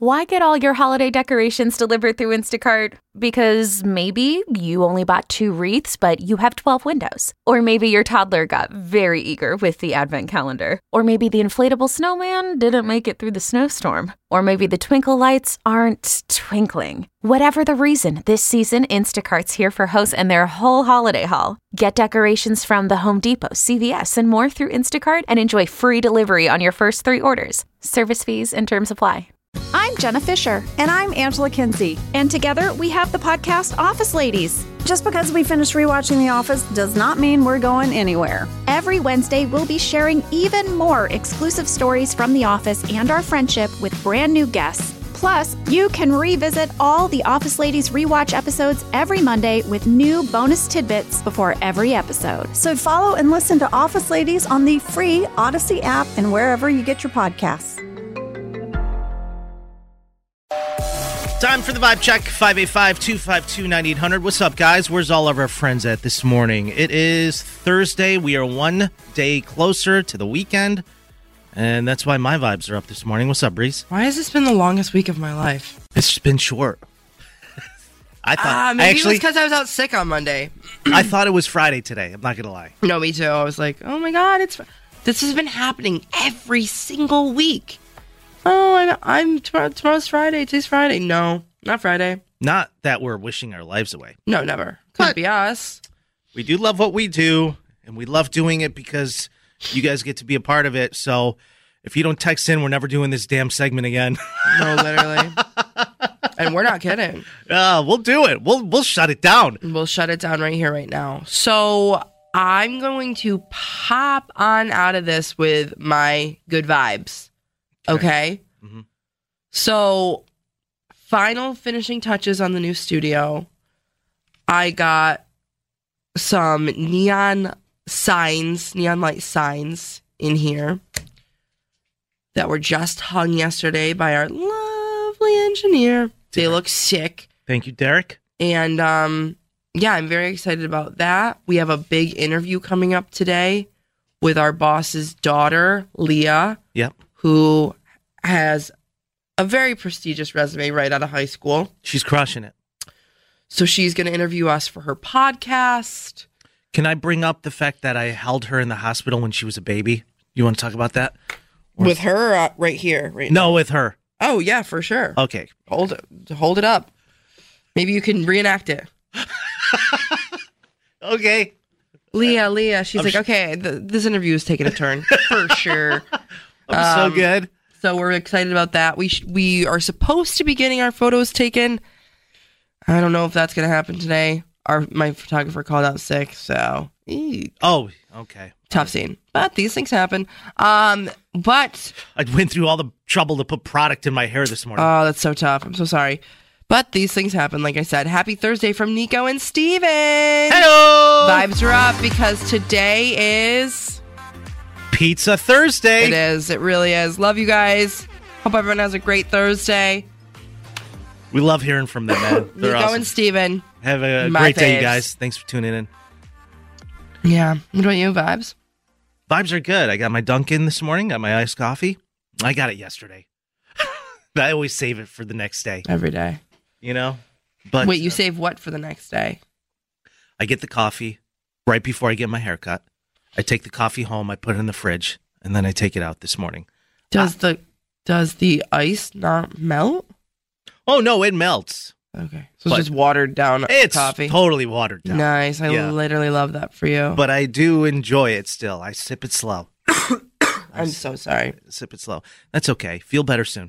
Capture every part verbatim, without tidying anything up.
Why get all your holiday decorations delivered through Instacart? Because maybe you only bought two wreaths, but you have twelve windows. Or maybe your toddler got very eager with the advent calendar. Or maybe the inflatable snowman didn't make it through the snowstorm. Or maybe the twinkle lights aren't twinkling. Whatever the reason, this season, Instacart's here for hosts and their whole holiday haul. Get decorations from the Home Depot, C V S, and more through Instacart and enjoy free delivery on your first three orders. Service fees and terms apply. I'm Jenna Fisher. And I'm Angela Kinsey. And together we have the podcast Office Ladies. Just because we finished rewatching The Office does not mean we're going anywhere. Every Wednesday, we'll be sharing even more exclusive stories from The Office and our friendship with brand new guests. Plus, you can revisit all the Office Ladies rewatch episodes every Monday with new bonus tidbits before every episode. So follow and listen to Office Ladies on the free Odyssey app and wherever you get your podcasts. Time for the Vibe Check, five eight five, two five two, nine eight hundred. What's up, guys? Where's all of our friends at this morning? It is Thursday. We are one day closer to the weekend, and that's why my vibes are up this morning. What's up, Breeze? Why has this been the longest week of my life? It's been short. I thought uh, maybe actually, it was because I was out sick on Monday. I thought it was Friday today. I'm not going to lie. No, me too. I was like, oh my God, it's this has been happening every single week. Oh, I'm, I'm tomorrow, tomorrow's Friday. Today's Friday. No, not Friday. Not that we're wishing our lives away. No, never. Couldn't be us. We do love what we do, and we love doing it because you guys get to be a part of it. So if you don't text in, we're never doing this damn segment again. No, literally. And we're not kidding. Uh, we'll do it. We'll we'll shut it down. We'll shut it down right here, right now. So I'm going to pop on out of this with my good vibes. Okay. Mm-hmm. So, final finishing touches on the new studio. I got some neon signs, neon light signs in here that were just hung yesterday by our lovely engineer. They look sick. Thank you, Derek. And, um, yeah, I'm very excited about that. We have a big interview coming up today with our boss's daughter, Leah. Yep. Who has a very prestigious resume right out of high school. She's crushing it. So she's going to interview us for her podcast. Can I bring up the fact that I held her in the hospital when she was a baby? You want to talk about that? Or with her uh, right here? Right no, now. with her. Oh, yeah, for sure. Okay. Hold it, hold it up. Maybe you can reenact it. Okay. Leah, Leah. She's I'm like, sh- okay, th- this interview is taking a turn. For sure. I'm Um, so good. So we're excited about that. We sh- we are supposed to be getting our photos taken. I don't know if that's going to happen today. Our my photographer called out sick, so eek, Oh, okay. tough scene. But these things happen. Um, but I went through all the trouble to put product in my hair this morning. oh, that's so tough. I'm so sorry. But these things happen. Like I said, happy Thursday from Nico and Steven. Hello. Vibes are up because today is Pizza Thursday. It is. It really is. Love you guys. Hope everyone has a great Thursday. We love hearing from them, man. They're Nico awesome. and Steven. Have a My great day, you faves. guys. Thanks for tuning in. Yeah. What about you, Vibes? Vibes are good. I got my Dunkin' this morning. Got my iced coffee. I got it yesterday. I always save it for the next day. Every day. You know? But Wait, you uh, save what for the next day? I get the coffee right before I get my haircut. I take the coffee home, I put it in the fridge, and then I take it out this morning. Does the does the ice not melt? Oh, no, it melts. Okay. So But it's just watered down It's coffee. totally watered down. Nice. I Yeah. literally love that for you. But I do enjoy it still. I sip it slow. I'm so sorry. Sip it slow. That's okay. Feel better soon.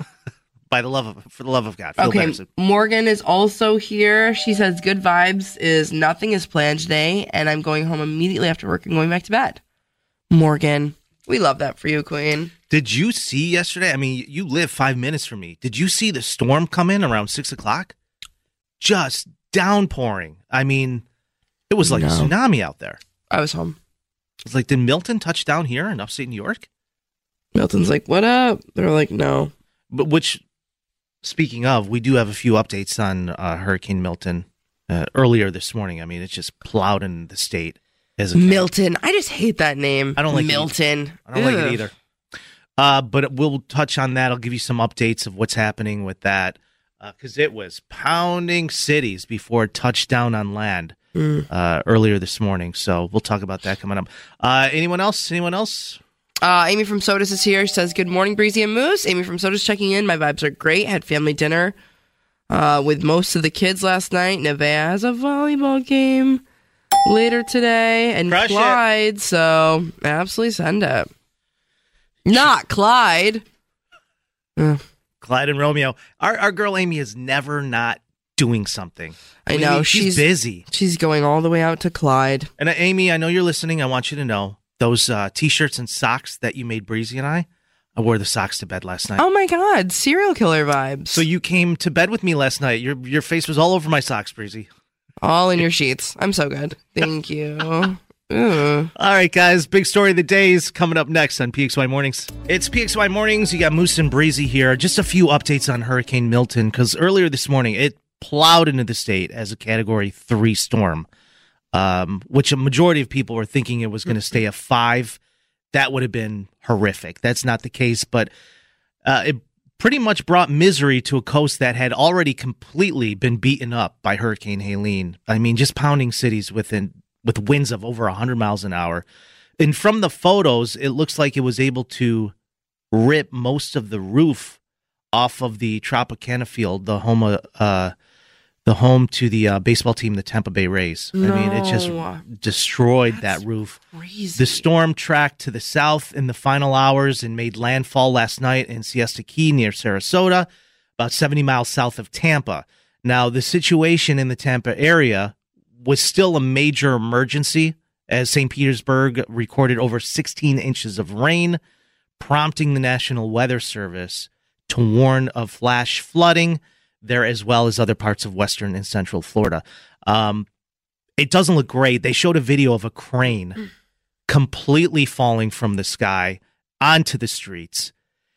By the love of, for the love of God. Feel Okay, better soon. Morgan is also here. She says, good vibes is nothing is planned today, and I'm going home immediately after work and going back to bed. Morgan, we love that for you, Queen. Did you see yesterday? I mean, you live five minutes from me. Did you see the storm come in around six o'clock? Just downpouring. I mean, it was like No. a tsunami out there. I was home. It's like, did Milton touch down here in upstate New York? Milton's like, what up? They're like, no. But which, speaking of, we do have a few updates on uh, Hurricane Milton uh, earlier this morning. I mean, it's just plowed in the state. As a Milton. I just hate that name. I don't like it Milton. I don't like Ugh. it either. Uh, but we'll touch on that. I'll give you some updates of what's happening with that because uh, it was pounding cities before it touched down on land mm. uh, earlier this morning. So we'll talk about that coming up. Uh, anyone else? Anyone else? Uh, Amy from Sodas is here. She says, good morning, Breezy and Moose. Amy from Sodas checking in. My vibes are great. Had family dinner uh, with most of the kids last night. Nevaeh has a volleyball game later today. And Crush Clyde, it. so absolutely send it. Not Clyde. Uh. Clyde and Romeo. Our our girl Amy is never not doing something. I, I know. She's, she's busy. She's going all the way out to Clyde. And uh, Amy, I know you're listening. I want you to know those uh, T-shirts and socks that you made Breezy and I, I wore the socks to bed last night. Oh my God. Serial killer vibes. So you came to bed with me last night. Your your face was all over my socks, Breezy. All in your sheets. I'm so good. Thank you. Ooh. All right, guys. Big story of the day is coming up next on P X Y Mornings. It's P X Y Mornings. You got Moose and Breezy here. Just a few updates on Hurricane Milton because earlier this morning it plowed into the state as a Category three storm, um, which a majority of people were thinking it was going to stay a five. That would have been horrific. That's not the case, but uh, it pretty much brought misery to a coast that had already completely been beaten up by Hurricane Helene. I mean, just pounding cities within with winds of over one hundred miles an hour. And from the photos, it looks like it was able to rip most of the roof off of the Tropicana field, the home uh, uh, the home to the uh, baseball team, the Tampa Bay Rays. No. I mean, it just destroyed That's that roof. Crazy. The storm tracked to the south in the final hours and made landfall last night in Siesta Key near Sarasota, about seventy miles south of Tampa. Now, the situation in the Tampa area was still a major emergency as Saint Petersburg recorded over sixteen inches of rain, prompting the National Weather Service to warn of flash flooding there as well as other parts of western and central Florida. Um, it doesn't look great. They showed a video of a crane mm. completely falling from the sky onto the streets,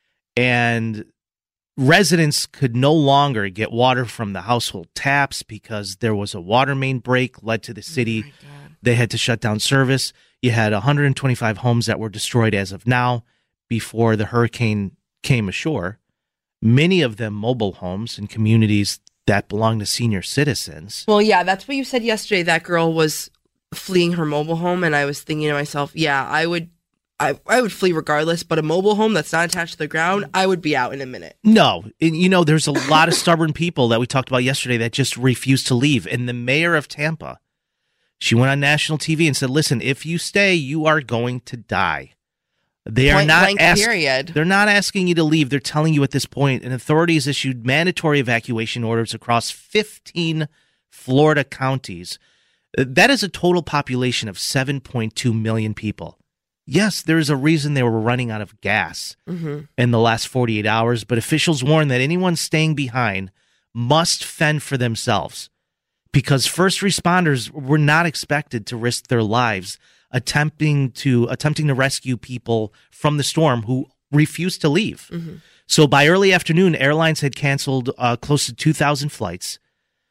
and residents could no longer get water from the household taps because there was a water main break led to the city. Oh, they had to shut down service. You had one hundred twenty-five homes that were destroyed as of now before the hurricane came ashore. Many of them mobile homes in communities that belong to senior citizens. Well, yeah, that's what you said yesterday. That girl was fleeing her mobile home, and I was thinking to myself, yeah, I would I, I would flee regardless, but a mobile home that's not attached to the ground, I would be out in a minute. No. And, you know, there's a lot of stubborn people that we talked about yesterday that just refuse to leave. And the mayor of Tampa, she went on national T V and said, listen, if you stay, you are going to die. They are Point not blank ask, period. They're not asking you to leave. They're telling you at this point, and authorities issued mandatory evacuation orders across fifteen Florida counties. That is a total population of seven point two million people. Yes, there's a reason they were running out of gas mm-hmm. in the last forty-eight hours, but officials warn that anyone staying behind must fend for themselves because first responders were not expected to risk their lives attempting to attempting to rescue people from the storm who refused to leave. Mm-hmm. So by early afternoon, airlines had canceled uh, close to two thousand flights.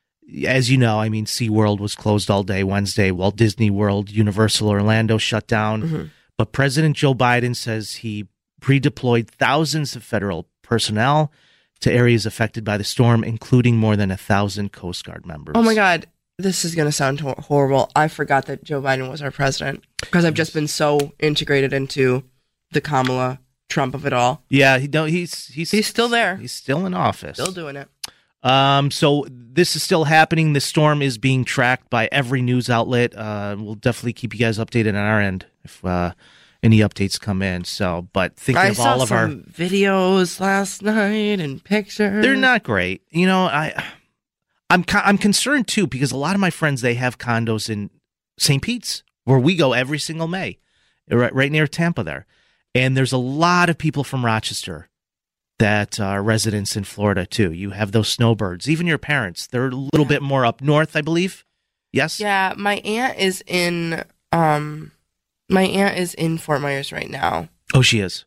As you know, I mean, SeaWorld was closed all day Wednesday, Walt Disney World, Universal Orlando shut down. Mm-hmm. But President Joe Biden says he pre-deployed thousands of federal personnel to areas affected by the storm, including more than a thousand Coast Guard members. Oh my God, this is going to sound horrible. I forgot that Joe Biden was our president because I've just been so integrated into the Kamala Trump of it all. Yeah, he don't, he's he's he's still there. He's still in office. Still doing it. Um, so this is still happening. The storm is being tracked by every news outlet. Uh, we'll definitely keep you guys updated on our end if uh, any updates come in. So, but thinking I of saw all of some our videos last night and pictures. They're not great. You know, I I'm I'm concerned too because a lot of my friends, they have condos in Saint Pete's where we go every single May, right, right near Tampa there. And there's a lot of people from Rochester that are residents in Florida too. You have those snowbirds, even your parents. They're a little yeah. bit more up north, I believe. Yes? Yeah, my aunt is in um my aunt is in Fort Myers right now. Oh, she is.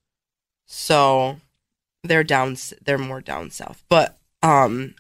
So they're down they're more down south. But um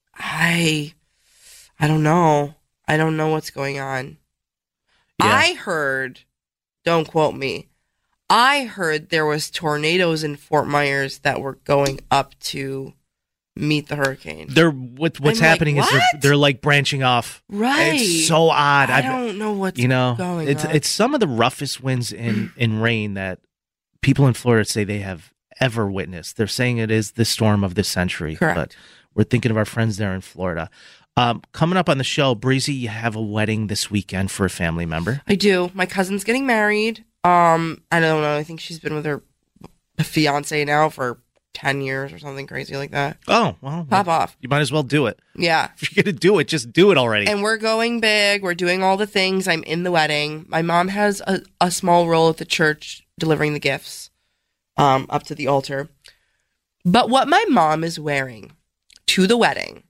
I I don't know. I don't know what's going on. Yeah. I heard, don't quote me, I heard there was tornadoes in Fort Myers that were going up to meet the hurricane. They're what, what's I'm happening like, is they're, what? they're like branching off. Right. It's so odd. I I've- don't know what's you know, going it's on. it's some of the roughest winds in in rain that people in Florida say they have ever witnessed. They're saying it is the storm of this century. Correct. But we're thinking of our friends there in Florida. Um, coming up on the show, Breezy, you have a wedding this weekend for a family member. I do. My cousin's getting married. Um, I don't know. I think she's been with her fiance now for ten years or something crazy like that. Oh, well, Pop off. you might as well do it. Yeah. If you're going to do it, just do it already. And we're going big. We're doing all the things. I'm in the wedding. My mom has a, a small role at the church delivering the gifts um, up to the altar. But what my mom is wearing to the wedding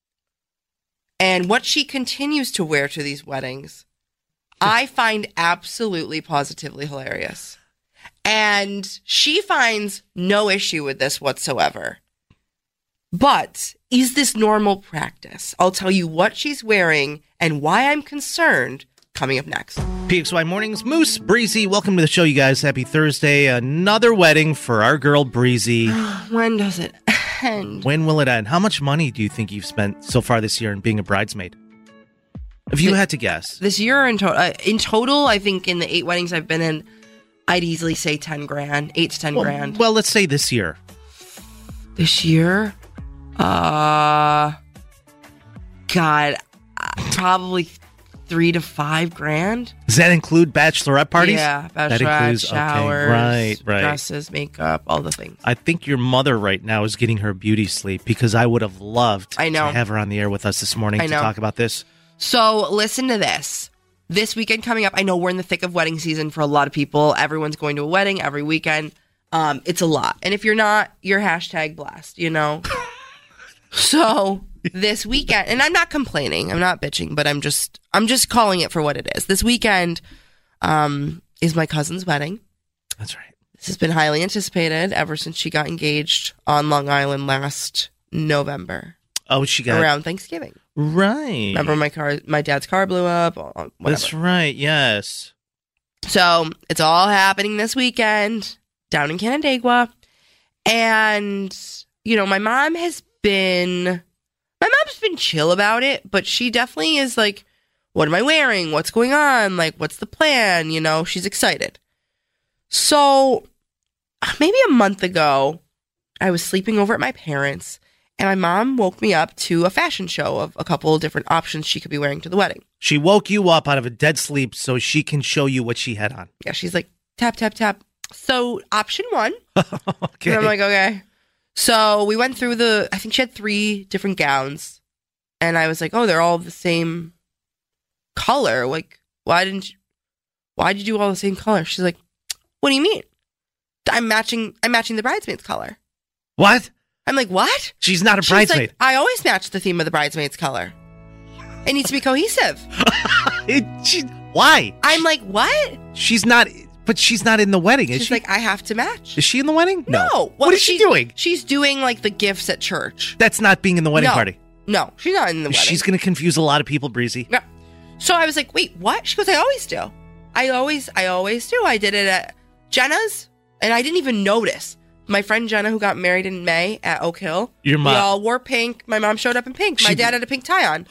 and what she continues to wear to these weddings, I find absolutely positively hilarious. And she finds no issue with this whatsoever. But is this normal practice? I'll tell you what she's wearing and why I'm concerned coming up next. P X Y Mornings, Moose, Breezy, welcome to the show, you guys. Happy Thursday. Another wedding for our girl, Breezy. When does it end? When will it end? How much money do you think you've spent so far this year in being a bridesmaid? If you Th- had to guess. This year in total, uh, in total, I think in the eight weddings I've been in, I'd easily say ten grand, eight to ten Well, grand. well, let's say this year. This year, uh, God, uh, probably three to five grand. Does that include bachelorette parties? Yeah, That bachelorette, includes- okay, showers, right, right. dresses, makeup, all the things. I think your mother right now is getting her beauty sleep because I would have loved I know. to have her on the air with us this morning I to know. talk about this. So listen to this. This weekend coming up, I know we're in the thick of wedding season for a lot of people. Everyone's going to a wedding every weekend. Um, it's a lot. And if you're not, you're hashtag blessed, you know? So this weekend, and I'm not complaining, I'm not bitching, but I'm just, I'm just calling it for what it is. This weekend um, is my cousin's wedding. That's right. This has been highly anticipated ever since she got engaged on Long Island last November, Oh, she got around Thanksgiving. right. Remember my car, my dad's car blew up, whatever. That's right. Yes. So it's all happening this weekend down in Canandaigua. And, you know, my mom has been, my mom's been chill about it, but she definitely is like, what am I wearing? What's going on? Like, what's the plan? You know, she's excited. So maybe a month ago, I was sleeping over at my parents' and my mom woke me up to a fashion show of a couple of different options she could be wearing to the wedding. She woke you up out of a dead sleep so she can show you what she had on. Yeah, she's like, tap, tap, tap. So option one. Okay. And I'm like, okay. So we went through the, I think she had three different gowns. And I was like, oh, they're all the same color. Like, why didn't you, why did you do all the same color? She's like, what do you mean? I'm matching, I'm matching the bridesmaid's color. What? I'm like, what? She's not a She's bridesmaid. like, I always match the theme of the bridesmaid's color. It needs to be cohesive. It- she, why? I'm like, what? She's not, but she's not in the wedding, is She's she? like, I have to match. Is she in the wedding? No. What Well, is she doing? She's doing like the gifts at church. That's not being in the wedding No. party. No, she's not in the wedding. She's going to confuse a lot of people, Breezy. No. So I was like, wait, what? She goes, I always do. I always, I always do. I did it at Jenna's, and I didn't even notice. My friend Jenna, who got married in May at Oak Hill, Your mom- we all wore pink. My mom showed up in pink. My She- dad had a pink tie on.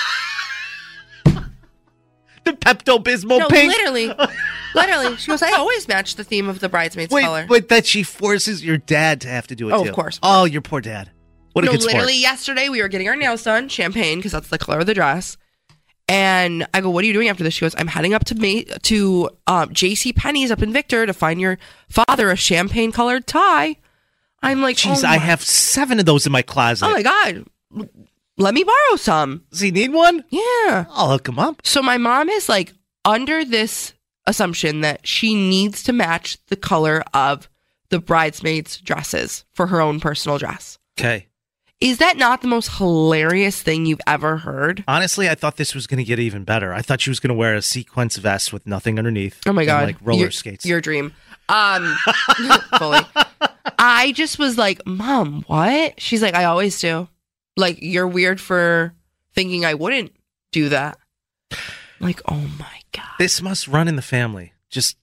The Pepto-Bismol no, pink. literally, literally. She goes, I always match the theme of the bridesmaid's Wait, color. but that she forces your dad to have to do it Oh, too. of course. Oh, your poor dad. What a no, good sport. literally yesterday we were getting our nails done, champagne, because that's the color of the dress. And I go, what are you doing after this? She goes, I'm heading up to Ma- to um, J C Penney's up in Victor to find your father a champagne colored tie. I'm like, Jeez, oh I my- have seven of those in my closet. Oh my God. Let me borrow some. Does he need one? Yeah. I'll hook him up. So my mom is like under this assumption that she needs to match the color of the bridesmaids' dresses for her own personal dress. Okay. Is that not the most hilarious thing you've ever heard? Honestly, I thought this was going to get even better. I thought she was going to wear a sequence vest with nothing underneath. Oh my and, God. like roller your, skates. Your dream. Um, fully. I just was like, Mom, what? She's like, I always do. Like, you're weird for thinking I wouldn't do that. Like, oh my God. This must run in the family. Just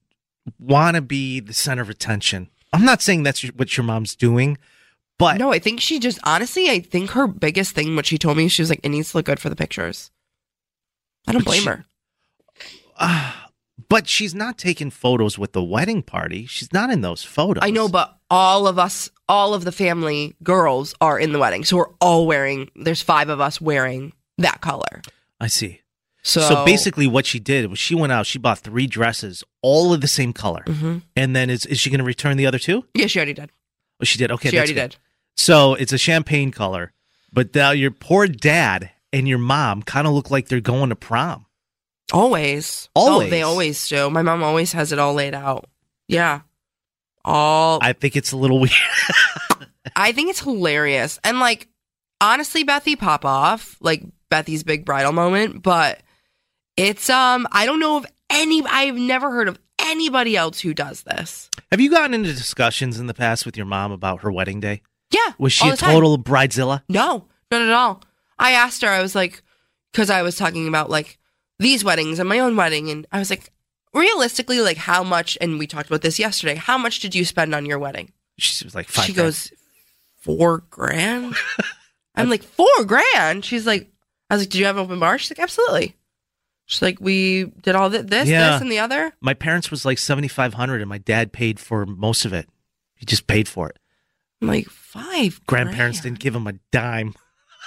want to be the center of attention. I'm not saying that's what your mom's doing, but No, I think she just, honestly, I think her biggest thing, what she told me, she was like, it needs to look good for the pictures. I don't But blame she- her. uh, but she's not taking photos with the wedding party. She's not in those photos. I know, but all of us, all of the family girls are in the wedding. So we're all wearing, there's five of us wearing that color. I see. So, So, basically, what she did was she went out. She bought three dresses, all of the same color, Mhm. and then is is she going to return the other two? Yeah, she already did. Oh, she did. Okay, she that's already good. did. So it's a champagne color, but now your poor dad and your mom kind of look like they're going to prom. Always. Always. Oh, they always do. My mom always has it all laid out. Yeah. All. I, I think it's a little weird. I think it's hilarious. And like, honestly, Bethy, pop off. Like, Bethy's big bridal moment. But it's, um, I don't know of any, I've never heard of anybody else who does this. Have you gotten into discussions in the past with your mom about her wedding day? Yeah. Was she all a the time. total bridezilla? No, not at all. I asked her, I was like, because I was talking about like these weddings and my own wedding. And I was like, realistically, like how much, and we talked about this yesterday, how much did you spend on your wedding? She was like five. She grand. goes, four grand? I'm like, four grand? She's like, I was like, did you have open bar? She's like, absolutely. She's like, we did all th- this, Yeah. this, and the other. My parents was like seventy-five hundred, and my dad paid for most of it. He just paid for it. I'm like, five Grandparents grand. didn't give him a dime.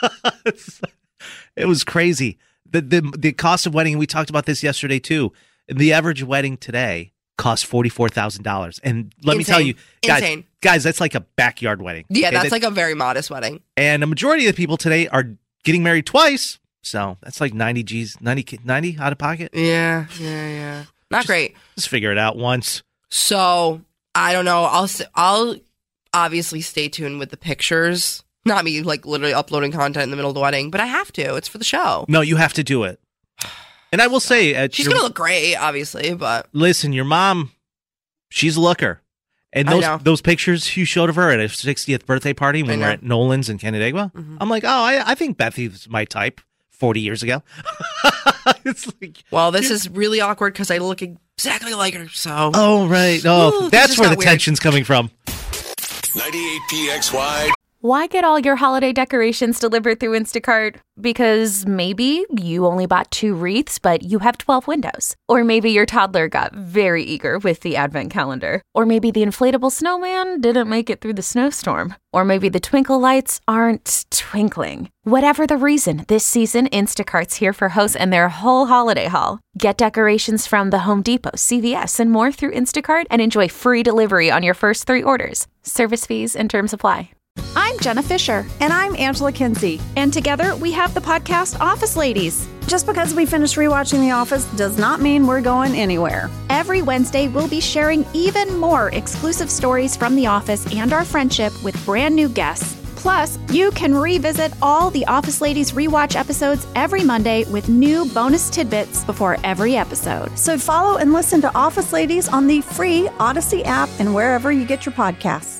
It was crazy. The, the the cost of wedding, and we talked about this yesterday too. The average wedding today costs forty-four thousand dollars. And let me tell Insane. you, guys, Insane. guys, that's like a backyard wedding. Yeah, Okay, that's that- like a very modest wedding. And a majority of the people today are getting married twice. So that's like ninety G's, ninety, ninety out of pocket. Yeah, yeah, yeah. Not Just- great. Just figure it out once. So I don't know. I'll s- I'll obviously stay tuned with the pictures. Not me like literally uploading content in the middle of the wedding, but I have to. It's for the show. No, you have to do it. And I will say, at She's your- gonna look great, obviously, but listen, your mom, she's a looker. And I those know. those pictures you showed of her at her sixtieth birthday party when I we were know. at Nolan's in Canandaigua, Mhm. I'm like, oh, I, I think Bethy's my type forty years ago. It's like, well, this is really awkward because I look exactly like her. So oh, right. Oh, Ooh, this that's just where got the weird. tension's coming from. ninety-eight P X Y. Why get all your holiday decorations delivered through Instacart? Because maybe you only bought two wreaths, but you have twelve windows. Or maybe your toddler got very eager with the advent calendar. Or maybe the inflatable snowman didn't make it through the snowstorm. Or maybe the twinkle lights aren't twinkling. Whatever the reason, this season Instacart's here for hosts and their whole holiday haul. Get decorations from the Home Depot, C V S, and more through Instacart and enjoy free delivery on your first three orders. Service fees and terms apply. I'm Jenna Fisher, And I'm Angela Kinsey. and together we have the podcast Office Ladies. Just because we finished rewatching The Office does not mean we're going anywhere. Every Wednesday, we'll be sharing even more exclusive stories from The Office and our friendship with brand new guests. Plus, you can revisit all the Office Ladies rewatch episodes every Monday with new bonus tidbits before every episode. So follow and listen to Office Ladies on the free Odyssey app and wherever you get your podcasts.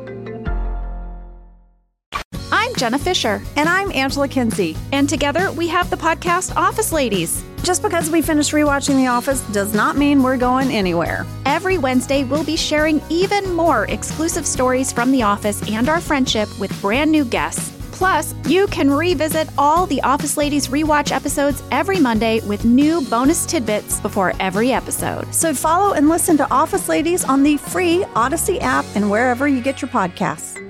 I'm Jenna Fisher, And I'm Angela Kinsey. and together we have the podcast Office Ladies. Just because we finished rewatching The Office does not mean we're going anywhere. Every Wednesday, we'll be sharing even more exclusive stories from The Office and our friendship with brand new guests. Plus, you can revisit all the Office Ladies rewatch episodes every Monday with new bonus tidbits before every episode. So follow and listen to Office Ladies on the free Odyssey app and wherever you get your podcasts.